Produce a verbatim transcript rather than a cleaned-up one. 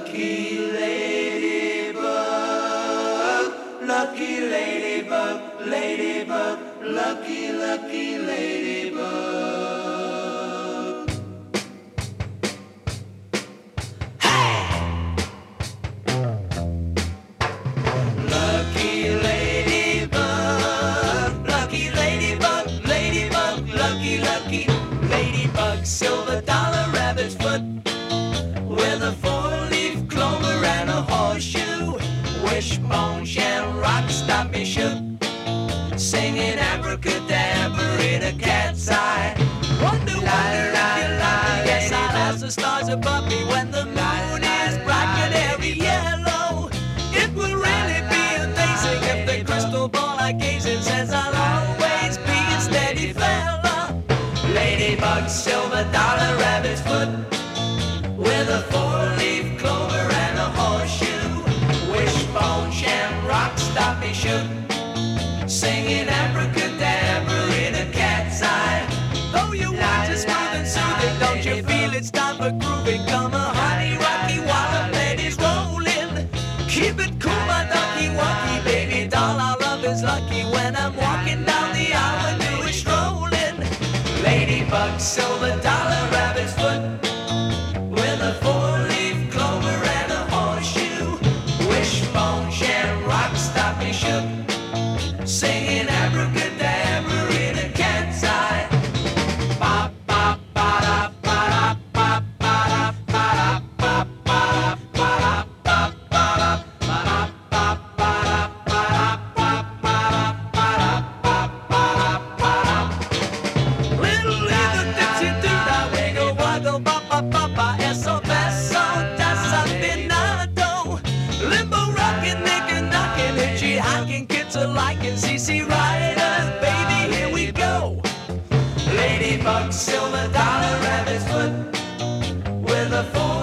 Lucky ladybug, lucky ladybug, ladybug, lucky, lucky ladybug. Hey! Lucky ladybug, lucky ladybug, ladybug, lucky, lucky ladybug, silver dollar rabbit's foot. With a four-leaf clover and a horseshoe, wishbone, shamrock, stop me shook, singing abracadabra in a cat's eye. Wonder, wonder if you're lucky. Yes, I'll ask the stars above me when the moon is bright canary yellow. It will really be amazing if the crystal ball I gaze in says I'll always be a steady fella. Ladybug, silver dollar, rabbit's foot. With a four-leaf clover and a horseshoe, wishbone, shamrock, stop me shook, singing abracadabra in a cat's eye. Though your words are smooth and soothing, don't you feel it's time for grooving? Come a honey rocky while the lady's rolling. Keep it cool, my ducky wucky, baby doll. Our love is lucky when I'm walking down the avenue and strolling. Ladybug, silver dollar, rabbit's foot. With a four-leaf clover and a horseshoe, wishbone, shamrock, stop me shook, singing abracadabra in a cat's eye. Ba ba ba da ba da ba ba da ba da ba ba da ba da ba ba da ba da ba da ba da ba da ba da. Little little dipsy do da wiggle waggle ba ba ba ba. Eso beso desafinado, limbo rockin', nickin' knockin', hitchy hockin', kids are liking C C Riders, baby, here we go. Ladybug, silver dollar, rabbit's foot, with a four.